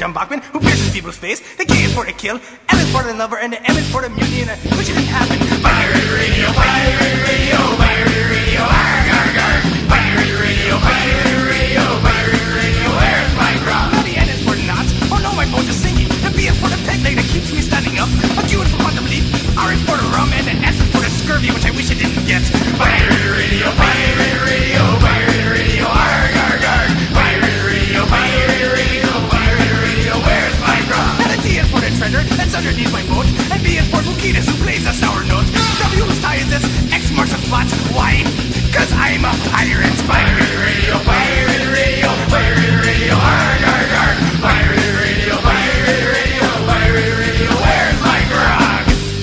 John Bachman, who pierces people's face. The K is for the kill, L is for the lover, and the M is for the mutiny, and which didn't happen. Pirate radio, pirate radio, pirate radio, arg, arg, arg. Pirate radio, pirate radio, pirate radio, where's my grog? Now the N is for the knots, oh no, my boat is sinking. The B is for the peg leg that keeps me standing up. A Q is for quantum leap, R is for the rum, and the S is for the scurvy, which I wish I didn't get. Pirate radio, pirate radio, pirate radio, arg, arg, arg. Pirate radio, pirate radio, pirate radio, where's my grog? And the T is for the treasure that's underneath my boat, and B is for Bukitas, who plays a sour note. W whose tie is this, X marks the spot. Why? Cause I'm a pirate. Pirate radio, pirate radio, pirate radio, arg, arg, arg. Pirate radio, pirate radio, pirate radio, where's my grog?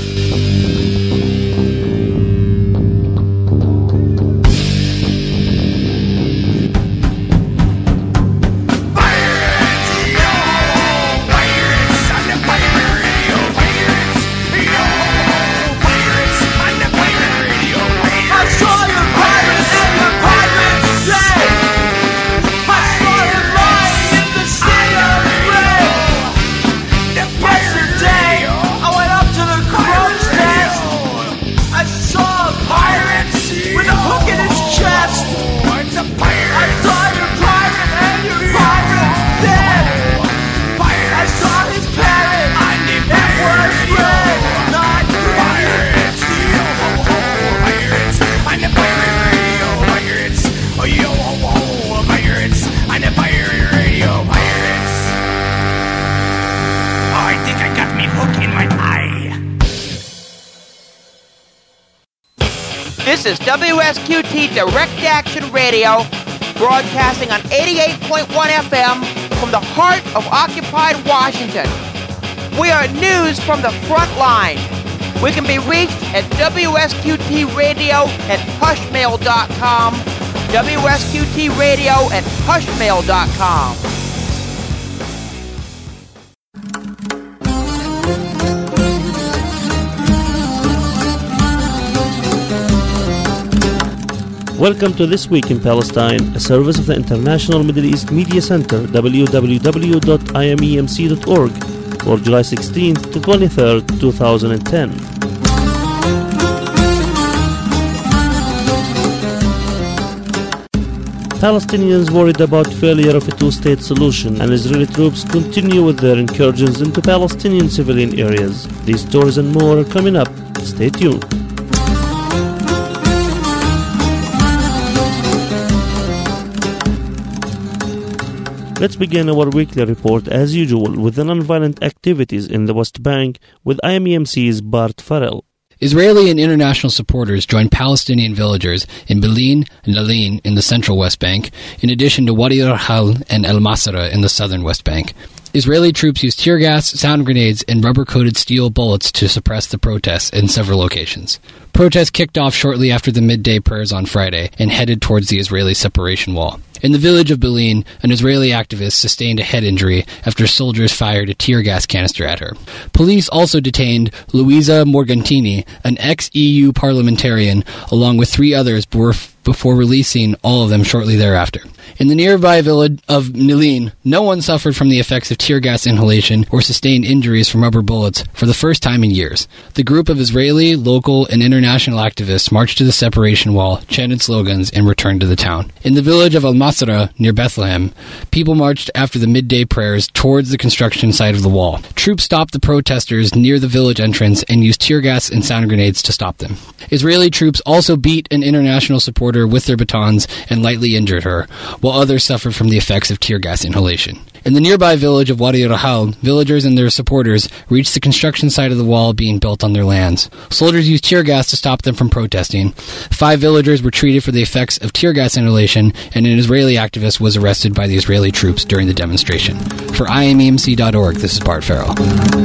Pirates, yo! Pirates on the pirate radio, pirates, yo! Pirates on the pirate radio, pirates. I saw your pirates and your pirates say, I saw you lying in the sea of red. Yesterday, I went up to the crow's nest. I saw a pirate with a hook in his chest. It's a pirate. I saw your pirate and your pirate dead. I saw his parrot. It was red, not green. Pirates, yo ho ho, pirates. I'm the pirate radio, pirates. Oh yo ho ho, pirates. I'm the pirate radio, pirates. Oh, I think I got me hook in my eye. This is WSQT Direct Action Radio, broadcasting on 88.1 FM from the heart of occupied Washington. We are news from the front line. We can be reached at WSQTradio@hushmail.com, WSQTradio@hushmail.com. Welcome to This Week in Palestine, a service of the International Middle East Media Center, www.imemc.org, for July 16th to 23rd, 2010. Palestinians worried about failure of a two-state solution, and Israeli troops continue with their incursions into Palestinian civilian areas. These stories and more are coming up. Stay tuned. Let's begin our weekly report as usual with the nonviolent activities in the West Bank with IMEMC's Bart Farrell. Israeli and international supporters joined Palestinian villagers in Bil'in and Nalin in the central West Bank, in addition to Wadi Rahal and El Masra in the southern West Bank. Israeli troops used tear gas, sound grenades, and rubber-coated steel bullets to suppress the protests in several locations. Protests kicked off shortly after the midday prayers on Friday and headed towards the Israeli separation wall. In the village of Bil'in, an Israeli activist sustained a head injury after soldiers fired a tear gas canister at her. Police also detained Luisa Morgantini, an ex-EU parliamentarian, along with three others before releasing all of them shortly thereafter. In the nearby village of Nalin, no one suffered from the effects of tear gas inhalation or sustained injuries from rubber bullets for the first time in years. The group of Israeli, local, and international activists marched to the separation wall, chanted slogans, and returned to the town. In the village of Al Masra, near Bethlehem, people marched after the midday prayers towards the construction site of the wall. Troops stopped the protesters near the village entrance and used tear gas and sound grenades to stop them. Israeli troops also beat an international supporter with their batons and lightly injured her, while others suffered from the effects of tear gas inhalation. In the nearby village of Wadi Rahal, villagers and their supporters reached the construction site of the wall being built on their lands. Soldiers used tear gas to stop them from protesting. 5 villagers were treated for the effects of tear gas inhalation, and an Israeli activist was arrested by the Israeli troops during the demonstration. For IMEMC.org, this is Bart Farrell.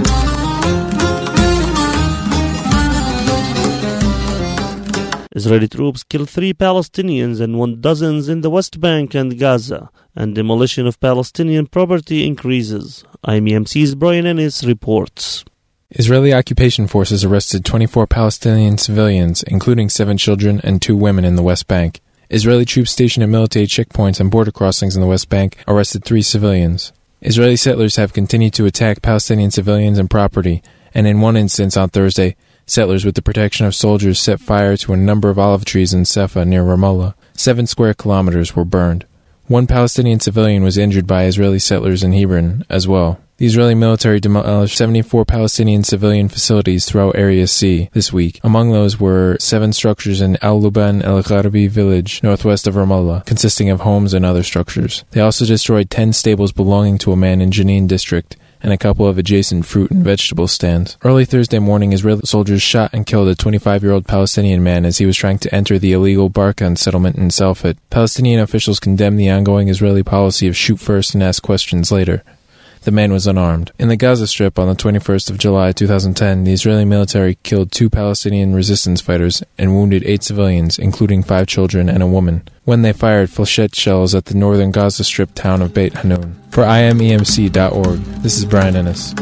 Israeli troops killed 3 Palestinians and wounded dozens in the West Bank and Gaza, and demolition of Palestinian property increases. IMEMC's Brian Ennis reports. Israeli occupation forces arrested 24 Palestinian civilians, including 7 children and 2 women in the West Bank. Israeli troops stationed at military checkpoints and border crossings in the West Bank arrested 3 civilians. Israeli settlers have continued to attack Palestinian civilians and property, and in one instance on Thursday, settlers with the protection of soldiers set fire to a number of olive trees in Safa near Ramallah. 7 square kilometers were burned. 1 Palestinian civilian was injured by Israeli settlers in Hebron as well. The Israeli military demolished 74 Palestinian civilian facilities throughout Area C this week. Among those were 7 structures in Al-Luban El-Gharbi village, northwest of Ramallah, consisting of homes and other structures. They also destroyed 10 stables belonging to a man in Jenin district, and a couple of adjacent fruit and vegetable stands. Early Thursday morning, Israeli soldiers shot and killed a 25-year-old Palestinian man as he was trying to enter the illegal Barkan settlement in Salfat. Palestinian officials condemned the ongoing Israeli policy of shoot first and ask questions later. The man was unarmed. In the Gaza Strip on the 21st of July 2010, the Israeli military killed 2 Palestinian resistance fighters and wounded 8 civilians, including 5 children and a woman, when they fired flechette shells at the northern Gaza Strip town of Beit Hanun. For IMEMC.org, this is Brian Ennis.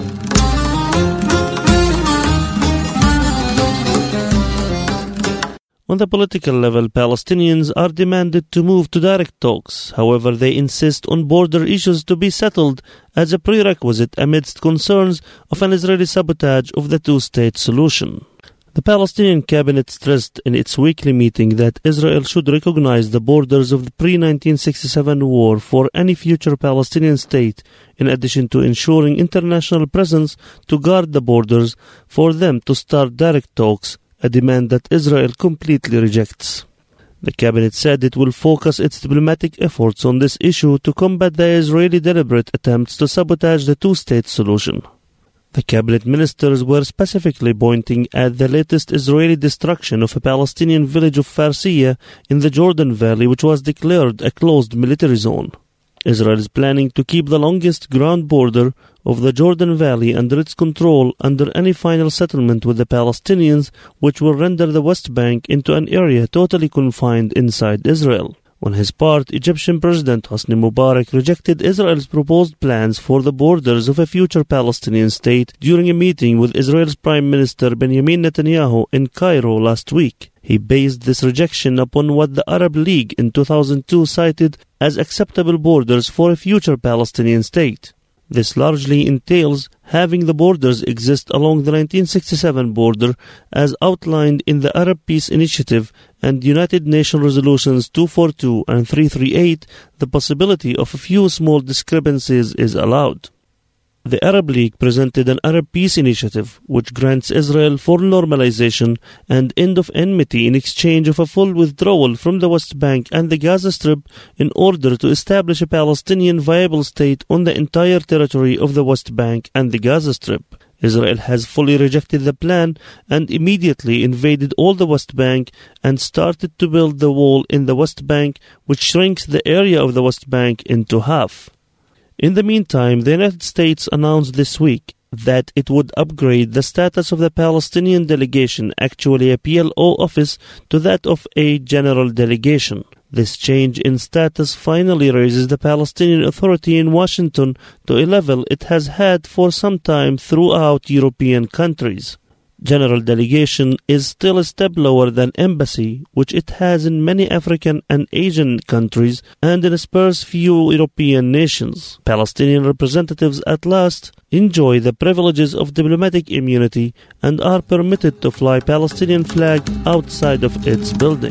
On the political level, Palestinians are demanded to move to direct talks. However, they insist on border issues to be settled as a prerequisite amidst concerns of an Israeli sabotage of the two-state solution. The Palestinian cabinet stressed in its weekly meeting that Israel should recognize the borders of the pre-1967 war for any future Palestinian state, in addition to ensuring international presence to guard the borders for them to start direct talks, a demand that Israel completely rejects. The cabinet said it will focus its diplomatic efforts on this issue to combat the Israeli deliberate attempts to sabotage the two-state solution. The cabinet ministers were specifically pointing at the latest Israeli destruction of a Palestinian village of Farsiya in the Jordan Valley, which was declared a closed military zone. Israel is planning to keep the longest ground border of the Jordan Valley under its control under any final settlement with the Palestinians, which will render the West Bank into an area totally confined inside Israel. On his part, Egyptian President Hosni Mubarak rejected Israel's proposed plans for the borders of a future Palestinian state during a meeting with Israel's Prime Minister Benjamin Netanyahu in Cairo last week. He based this rejection upon what the Arab League in 2002 cited as acceptable borders for a future Palestinian state. This largely entails having the borders exist along the 1967 border as outlined in the Arab Peace Initiative and United Nations Resolutions 242 and 338. The possibility of a few small discrepancies is allowed. The Arab League presented an Arab Peace Initiative which grants Israel full normalization and end of enmity in exchange of a full withdrawal from the West Bank and the Gaza Strip in order to establish a Palestinian viable state on the entire territory of the West Bank and the Gaza Strip. Israel has fully rejected the plan and immediately invaded all the West Bank and started to build the wall in the West Bank, which shrinks the area of the West Bank into half. In the meantime, the United States announced this week that it would upgrade the status of the Palestinian delegation, actually a PLO office, to that of a general delegation. This change in status finally raises the Palestinian Authority in Washington to a level it has had for some time throughout European countries. General delegation is still a step lower than embassy, which it has in many African and Asian countries and in a sparse few European nations. Palestinian representatives at last enjoy the privileges of diplomatic immunity and are permitted to fly Palestinian flag outside of its building.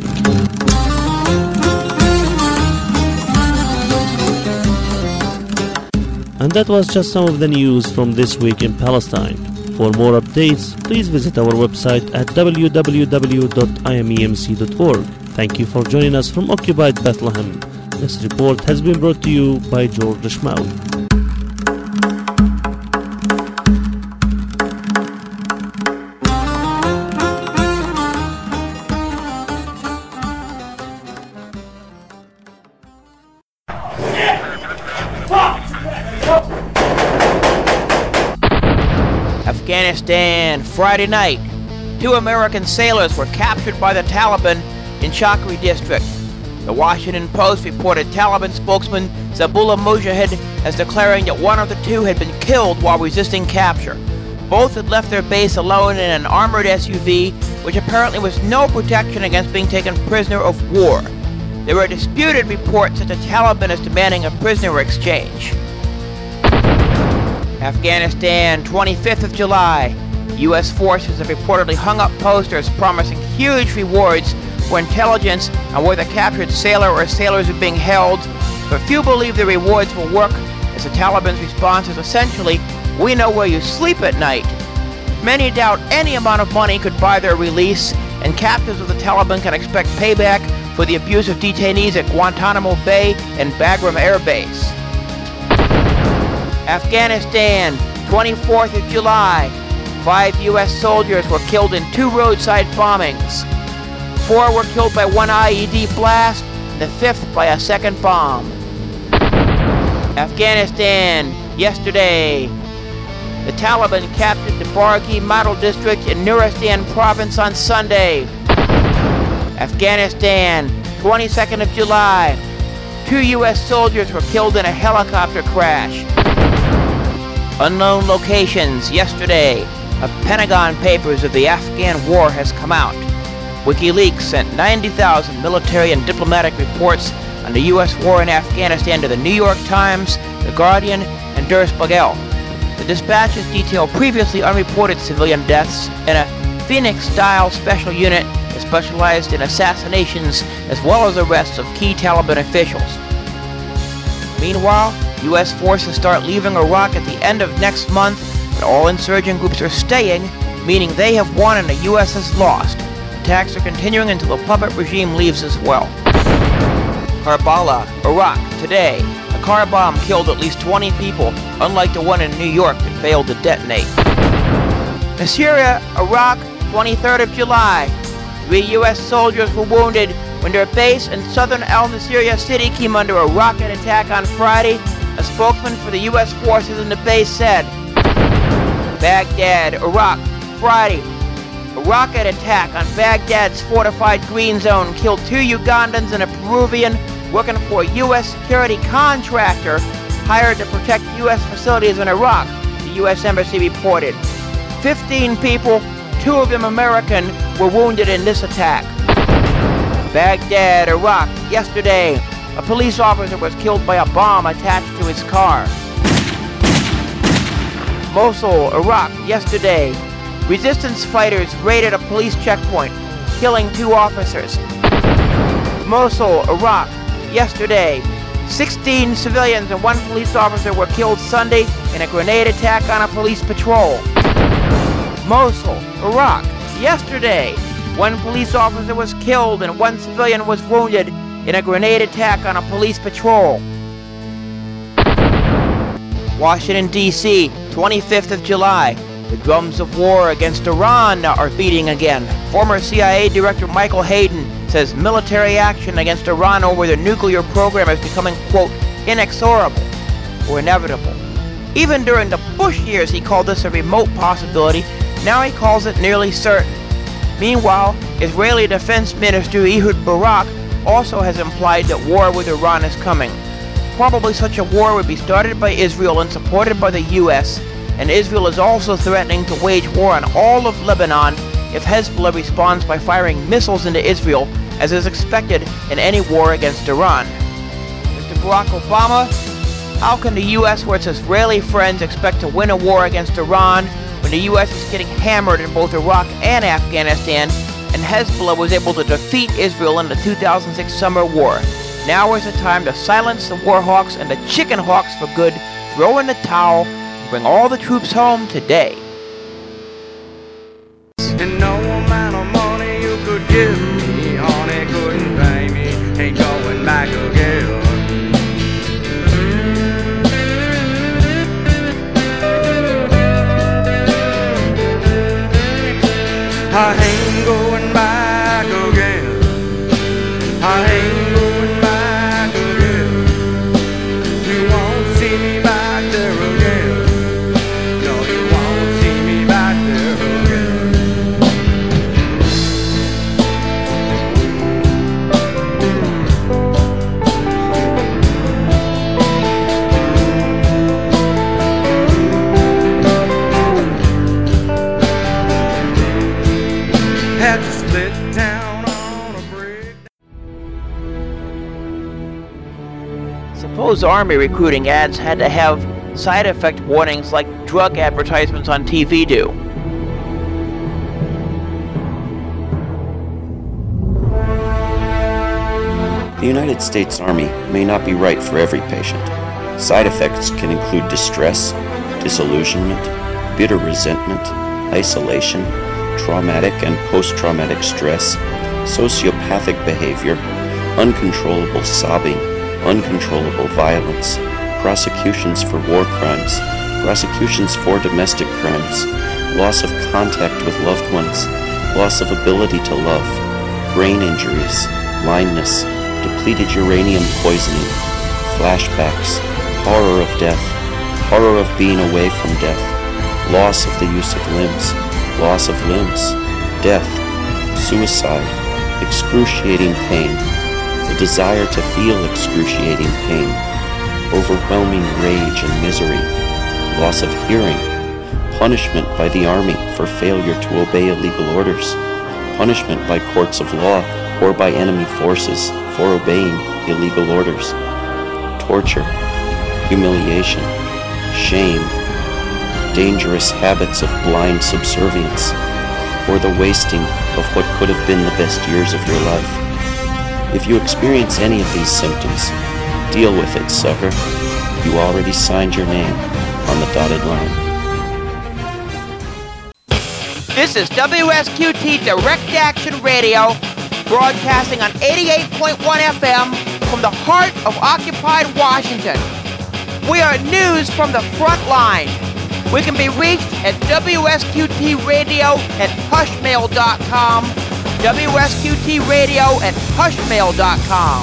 And that was just some of the news from this week in Palestine. For more updates, please visit our website at www.imemc.org. Thank you for joining us from Occupied Bethlehem. This report has been brought to you by George Shmawi. Afghanistan, Friday night. 2 American sailors were captured by the Taliban in Chakri district. The Washington Post reported Taliban spokesman Zabullah Mujahid as declaring that one of the 2 had been killed while resisting capture. Both had left their base alone in an armored SUV, which apparently was no protection against being taken prisoner of war. There were disputed reports that the Taliban is demanding a prisoner exchange. Afghanistan, 25th of July. U.S. forces have reportedly hung up posters promising huge rewards for intelligence on where the captured sailor or sailors are being held, but few believe the rewards will work, as the Taliban's response is essentially, "We know where you sleep at night." Many doubt any amount of money could buy their release, and captives of the Taliban can expect payback for the abuse of detainees at Guantanamo Bay and Bagram Air Base. Afghanistan, 24th of July. 5 U.S. soldiers were killed in 2 roadside bombings. 4 were killed by one IED blast, and the 5th by a second bomb. Afghanistan, yesterday. The Taliban captured the Bargi Model District in Nuristan Province on Sunday. Afghanistan, 22nd of July. 2 U.S. soldiers were killed in a helicopter crash. Unknown locations, yesterday. Of Pentagon Papers of the Afghan War has come out. WikiLeaks sent 90,000 military and diplomatic reports on the U.S. war in Afghanistan to the New York Times, The Guardian, and Der Spiegel. The dispatches detail previously unreported civilian deaths in a Phoenix-style special unit that specialized in assassinations as well as arrests of key Taliban officials. Meanwhile, U.S. forces start leaving Iraq at the end of next month, but all insurgent groups are staying, meaning they have won and the U.S. has lost. Attacks are continuing until the puppet regime leaves as well. Karbala, Iraq, today. A car bomb killed at least 20 people, unlike the one in New York that failed to detonate. Syria, Iraq, 23rd of July. 3 U.S. soldiers were wounded when their base in southern al-Nusayra city came under a rocket attack on Friday. A spokesman for the U.S. forces in the base said, Baghdad, Iraq, Friday. A rocket attack on Baghdad's fortified green zone killed 2 Ugandans and a Peruvian working for a U.S. security contractor hired to protect U.S. facilities in Iraq, the U.S. Embassy reported. 15 people, 2 of them American, were wounded in this attack. Baghdad, Iraq, yesterday. A police officer was killed by a bomb attached to his car. Mosul, Iraq, yesterday. Resistance fighters raided a police checkpoint, killing 2 officers. Mosul, Iraq, yesterday. 16 civilians and 1 police officer were killed Sunday in a grenade attack on a police patrol. Mosul, Iraq, yesterday. 1 police officer was killed and 1 civilian was wounded in a grenade attack on a police patrol. Washington, D.C., 25th of July. The drums of war against Iran are beating again. Former CIA Director Michael Hayden says military action against Iran over their nuclear program is becoming, quote, inexorable or inevitable. Even during the Bush years, he called this a remote possibility. Now he calls it nearly certain. Meanwhile, Israeli Defense Minister Ehud Barak also has implied that war with Iran is coming. Probably such a war would be started by Israel and supported by the U.S., and Israel is also threatening to wage war on all of Lebanon if Hezbollah responds by firing missiles into Israel, as is expected in any war against Iran. Mr. Barack Obama, how can the U.S. or its Israeli friends expect to win a war against Iran when the U.S. is getting hammered in both Iraq and Afghanistan, and Hezbollah was able to defeat Israel in the 2006 summer war? Now is the time to silence the war hawks and the chicken hawks for good, throw in the towel, and bring all the troops home today. And no amount of money you could give me, honey, couldn't pay me, ain't going back again. I ain't going back again. I ain't going back again. You won't see me back there again. No, you won't see me back there again. Had to split town on a brick. Suppose Army recruiting ads had to have side effect warnings like drug advertisements on TV do. The United States Army may not be right for every patient. Side effects can include distress, disillusionment, bitter resentment, isolation, traumatic and post-traumatic stress, sociopathic behavior, uncontrollable sobbing, uncontrollable violence, prosecutions for war crimes, prosecutions for domestic crimes, loss of contact with loved ones, loss of ability to love, brain injuries, blindness, depleted uranium poisoning, flashbacks, horror of death, horror of being away from death, loss of the use of limbs, loss of limbs, death, suicide, excruciating pain, the desire to feel excruciating pain, overwhelming rage and misery, loss of hearing, punishment by the Army for failure to obey illegal orders, punishment by courts of law or by enemy forces for obeying illegal orders, torture, humiliation, shame, dangerous habits of blind subservience, or the wasting of what could have been the best years of your life. If you experience any of these symptoms, deal with it, sucker. You already signed your name on the dotted line. This is WSQT Direct Action Radio, broadcasting on 88.1 FM from the heart of occupied Washington. We are news from the front line. We can be reached at WSQTradio@hushmail.com, WSQTradio@hushmail.com.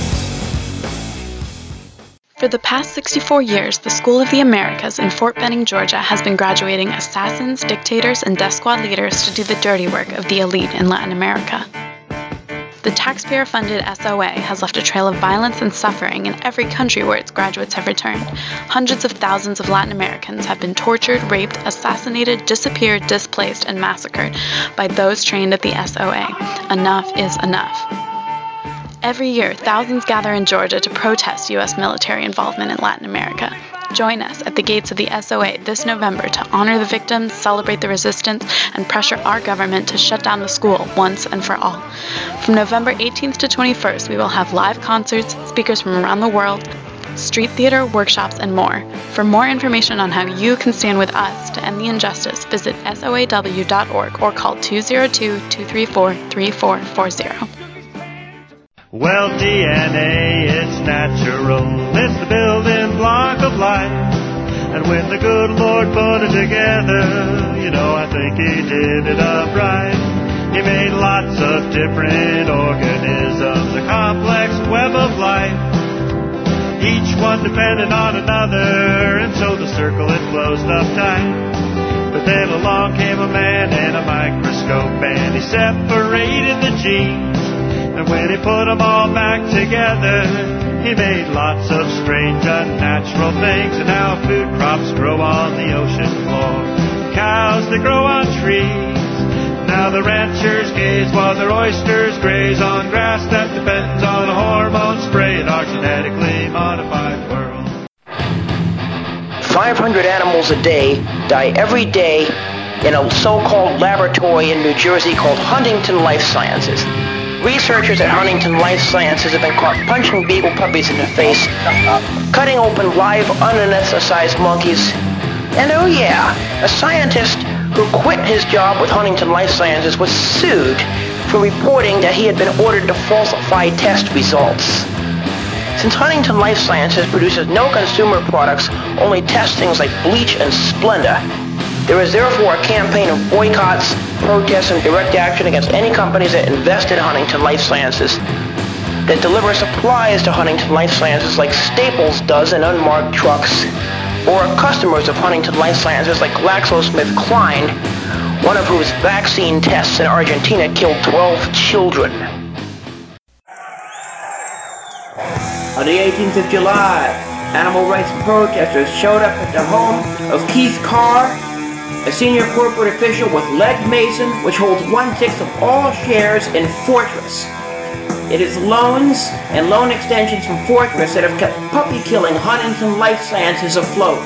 For the past 64 years, the School of the Americas in Fort Benning, Georgia has been graduating assassins, dictators, and death squad leaders to do the dirty work of the elite in Latin America. The taxpayer-funded SOA has left a trail of violence and suffering in every country where its graduates have returned. Hundreds of thousands of Latin Americans have been tortured, raped, assassinated, disappeared, displaced, and massacred by those trained at the SOA. Enough is enough. Every year, thousands gather in Georgia to protest U.S. military involvement in Latin America. Join us at the gates of the SOA this November to honor the victims, celebrate the resistance, and pressure our government to shut down the school once and for all. From November 18th to 21st, we will have live concerts, speakers from around the world, street theater, workshops, and more. For more information on how you can stand with us to end the injustice, visit soaw.org or call 202-234-3440. Well, DNA, it's natural. It's the building block of life. And when the good Lord put it together, I think He did it up right. He made lots of different organisms, a complex web of life, each one dependent on another, and so the circle it closed up tight. But then along came a man and a microscope, and he separated the genes. And when he put them all back together, he made lots of strange, unnatural things. And now food crops grow on the ocean floor, cows that grow on trees. Now the ranchers gaze while their oysters graze on grass that depends on a hormone spray in our genetically modified world. 500 animals a day die every day in a so-called laboratory in New Jersey called Huntington Life Sciences. Researchers at Huntington Life Sciences have been caught punching beagle puppies in the face, cutting open live, unanesthetized monkeys, and oh yeah, a scientist who quit his job with Huntington Life Sciences was sued for reporting that he had been ordered to falsify test results. Since Huntington Life Sciences produces no consumer products, only testings like bleach and Splenda, there is therefore a campaign of boycotts, protests, and direct action against any companies that invest in Huntington Life Sciences, that deliver supplies to Huntington Life Sciences like Staples does in unmarked trucks, or customers of Huntington Life Sciences like GlaxoSmithKline, one of whose vaccine tests in Argentina killed 12 children. On the 18th of July, animal rights protesters showed up at the home of Keith Carr, a senior corporate official with Legg Mason, which holds 1/6 of all shares in Fortress. It is loans and loan extensions from Fortress that have kept puppy-killing Huntington Life Sciences afloat.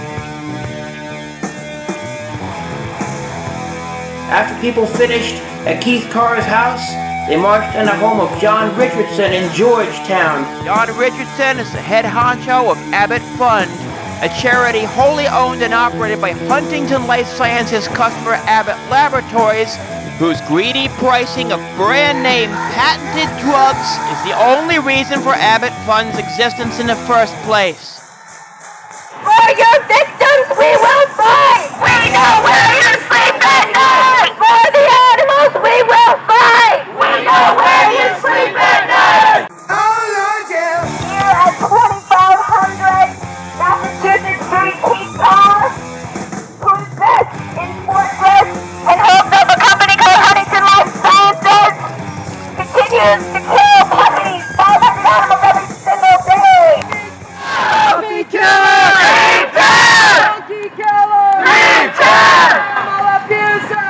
After people finished at Keith Carr's house, they marched in the home of John Richardson in Georgetown. John Richardson is the head honcho of Abbott Fund, a charity wholly owned and operated by Huntington Life Sciences customer Abbott Laboratories, whose greedy pricing of brand-name patented drugs is the only reason for Abbott Fund's existence in the first place. For your victims we will fight! We know where you sleep at night! For the animals we will fight! We know where you sleep at night! Oh Lord, yeah! Here at 2500 Massachusetts Street, Keith Carr, who invests in Fortress and hopes of a company called Huntington Life Sciences, continues to kill puppies, 500 animals every single day! Puppy killer! Monkey killer! Animal abuser!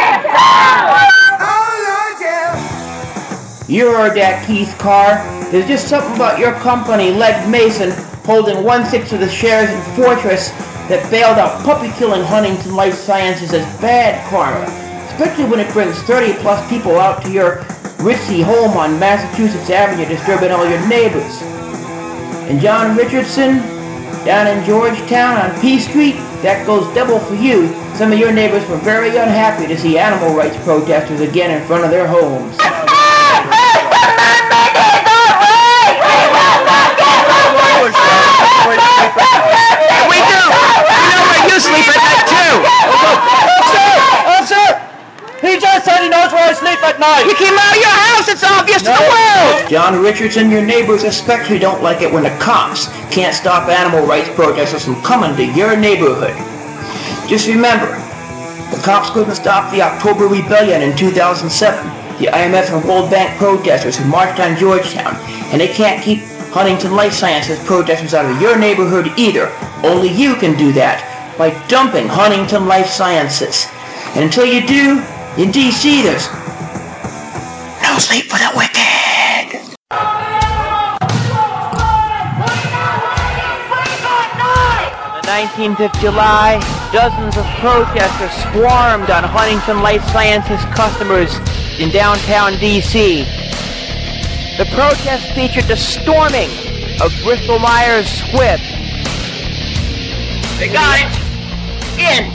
Oh Lord, yeah! You heard that, Keith Carr. There's just something about your company, Legg Mason, holding 1/6 of the shares in Fortress that bailed out puppy-killing Huntington Life Sciences as bad karma, especially when it brings 30-plus people out to your ritzy home on Massachusetts Avenue, disturbing all your neighbors. And John Richardson, down in Georgetown on P Street, that goes double for you. Some of your neighbors were very unhappy to see animal rights protesters again in front of their homes. We do! We know where you sleep at night, too! Officer! He just said he knows where I sleep at night! You came out of your house! It's obvious to the world! John Richardson, your neighbors especially don't like it when the cops can't stop animal rights protesters from coming to your neighborhood. Just remember, the cops couldn't stop the October Rebellion in 2007, the IMF and World Bank protesters who marched on Georgetown, and they can't keep Huntington Life Sciences protesters out of your neighborhood either. Only you can do that by dumping Huntington Life Sciences. And until you do, in D.C. there's no sleep for the wicked. On the 19th of July, dozens of protesters swarmed on Huntington Life Sciences customers in downtown D.C. The protest featured the storming of Bristol Myers Squibb. They got it. In.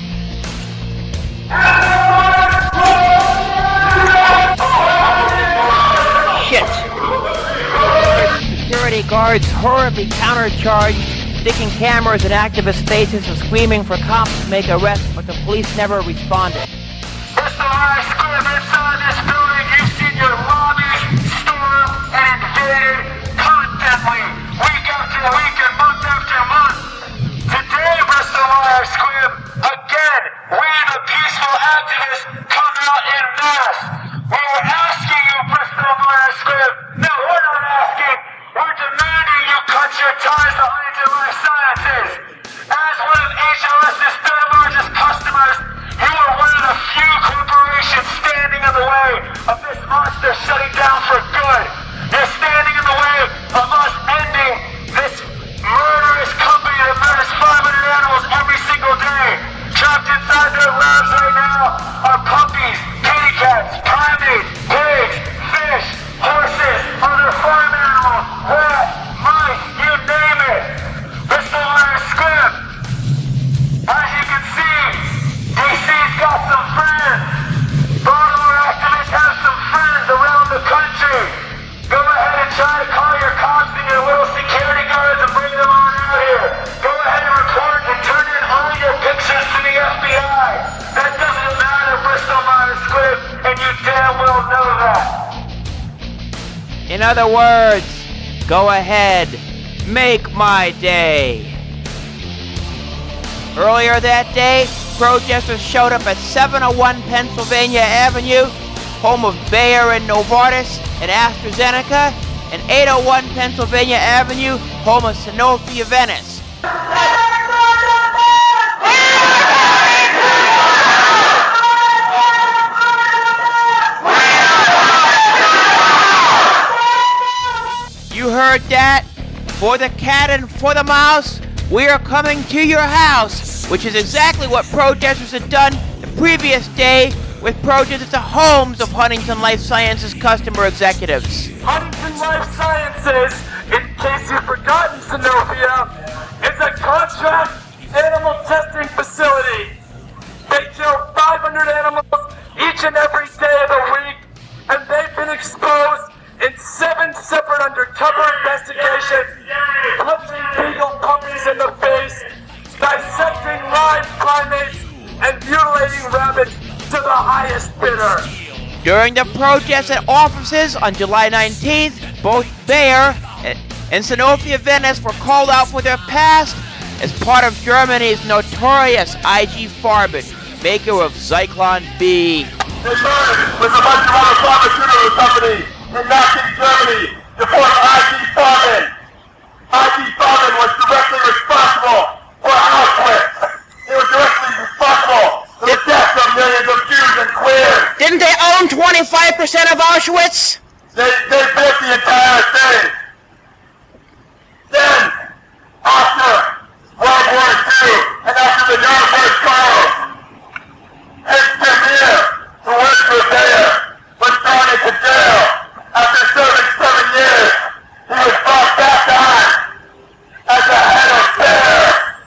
Shit. Security guards horribly countercharged, sticking cameras in activist faces and screaming for cops to make arrests, but the police never responded. Bristol Myers Squibb inside this building. You've seen your lobbies stormed and invaded constantly, week after week and month after month. Today, Bristol Myers Squibb, again, we the peaceful activists come out in mass. We were asking you, Bristol Myers Squibb. No, we're not asking. We're demanding you cut your ties to Huntington Life Sciences. As one of HLS's third largest customers, you are one of the few corporations standing in the way of this monster shutting down for good. You're standing in the way of us ending this murderous company that murders 500 animals every single day. Trapped inside their labs right now are puppies, kitty cats, primates, pigs, fish, horses, other farm animals, rats, mice, you name it. Bristol Myers Squibb. As you can see, DC's got some friends. Baltimore activists have some friends around the country. Go ahead and try to call your cops and your little security guards and bring them on out here. Go ahead and report and turn in all your pictures to the FBI. That doesn't matter, Bristol Myers Squibb, and you damn well know that. In other words, go ahead, make my day. Earlier that day, protesters showed up at 701 Pennsylvania Avenue, home of Bayer and Novartis and AstraZeneca, and 801 Pennsylvania Avenue, home of Sanofi Aventis. heard that? For the cat and for the mouse, we are coming to your house, which is exactly what protesters had done the previous day with protests at the homes of Huntington Life Sciences customer executives. Huntington Life Sciences, in case you've forgotten, Sanofi, is a contract animal testing facility. They kill 500 animals each and every day of the week, and they've been exposed in 7 separate undercover investigations, punching beagle puppies in the face, dissecting live primates, and mutilating rabbits to the highest bidder. During the protests at offices on July 19th, both Bayer and Sanofi Aventis were called out for their past as part of Germany's notorious IG Farben, maker of Zyklon B. They merged with a bunch of other pharmaceutical companies in Nazi Germany to form IG Farben. IG Farben was directly responsible for Auschwitz. They were directly responsible for the deaths of millions of Jews and queers. Didn't they own 25% of Auschwitz? They built the entire thing. Then, after World War II, and after the Nuremberg trials, Ed Vermeer, who worked for Bayer, was thrown into jail. After serving 7 years, he was brought back on as the head of Bayer.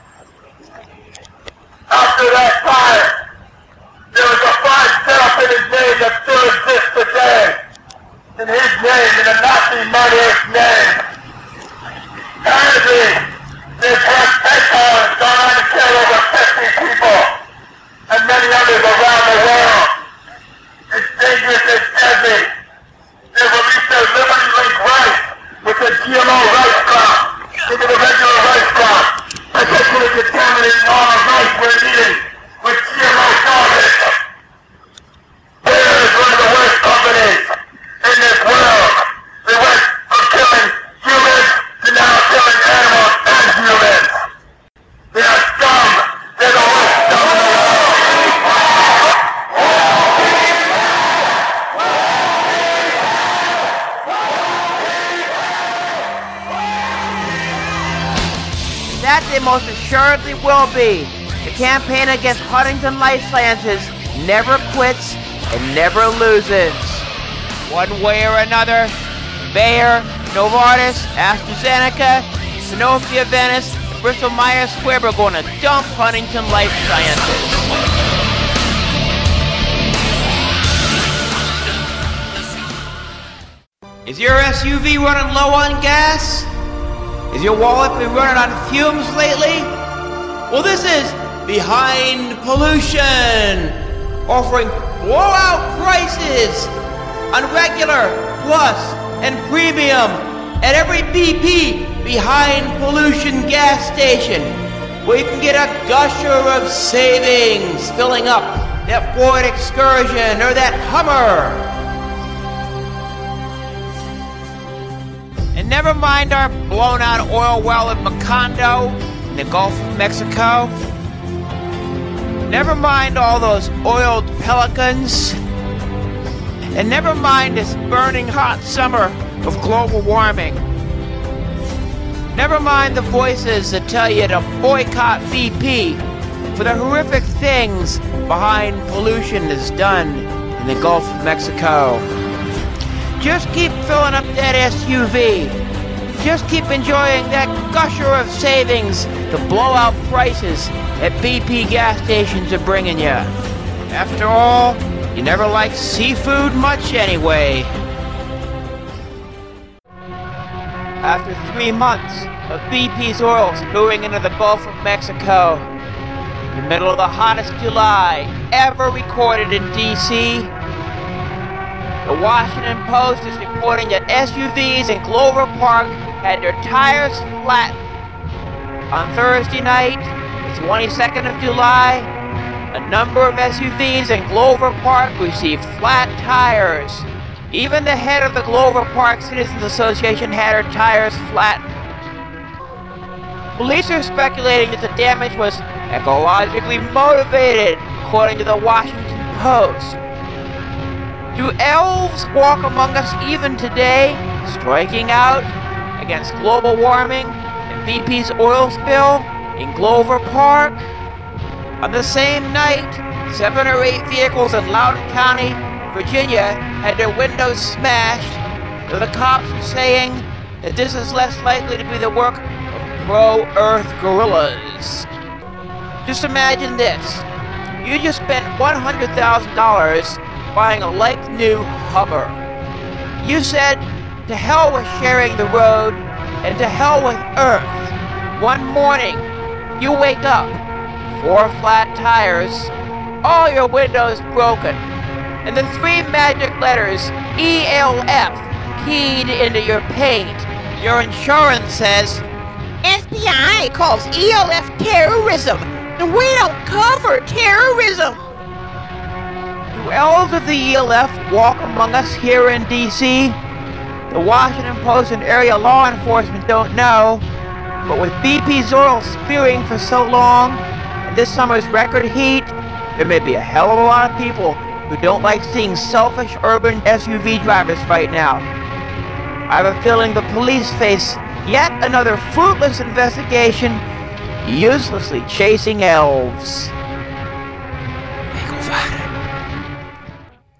After that time, there was a fine setup in his name that still exists today. In his name, in a Nazi murderer's name. Currently, this West PayPal has gone on to kill over 50 people and many others around the world. It's dangerous and deadly. They released their Liberty Link rice with the GMO rice crop into the regular rice crop, potentially contaminating all the rice we're eating with GMO garbage. Bayer is one of the worst companies in this world. They went from killing humans to now killing animals and humans. They are scum. They're the worst scum in the world. That they most assuredly will be. The campaign against Huntington Life Sciences never quits and never loses. One way or another, Bayer, Novartis, AstraZeneca, Sanofi Aventis, and Bristol Myers Squibb are going to dump Huntington Life Sciences. Is your SUV running low on gas? Is your wallet been running on fumes lately? Well, this is Behind Pollution, offering blowout prices on regular, plus, and premium at every BP Behind Pollution gas station, where you can get a gusher of savings filling up that Ford Excursion or that Hummer. And never mind our blown-out oil well in Macondo, in the Gulf of Mexico. Never mind all those oiled pelicans. And never mind this burning hot summer of global warming. Never mind the voices that tell you to boycott BP for the horrific things Behind Pollution has done in the Gulf of Mexico. Just keep filling up that SUV. Just keep enjoying that gusher of savings the blowout prices at BP gas stations are bringing you. After all, you never liked seafood much anyway. After 3 months of BP's oil spewing into the Gulf of Mexico, in the middle of the hottest July ever recorded in D.C., the Washington Post is reporting that SUVs in Glover Park had their tires flattened. On Thursday night, the 22nd of July, a number of SUVs in Glover Park received flat tires. Even the head of the Glover Park Citizens Association had her tires flattened. Police are speculating that the damage was ecologically motivated, according to the Washington Post. Do elves walk among us even today, striking out against global warming and BP's oil spill in Glover Park. On the same night, 7 or 8 vehicles in Loudoun County, Virginia, had their windows smashed, though the cops were saying that this is less likely to be the work of pro-Earth guerrillas. Just imagine this. You just spent $100,000 buying a like-new Hummer. You said, to hell with sharing the road, and to hell with Earth. One morning, you wake up, 4 flat tires, all your windows broken, and the 3 magic letters ELF keyed into your paint. Your insurance says, FBI calls ELF terrorism, and we don't cover terrorism. Do elves of the ELF walk among us here in D.C.? The Washington Post and area law enforcement don't know, but with BP's oil spewing for so long, and this summer's record heat, there may be a hell of a lot of people who don't like seeing selfish urban SUV drivers right now. I have a feeling the police face yet another fruitless investigation, uselessly chasing elves.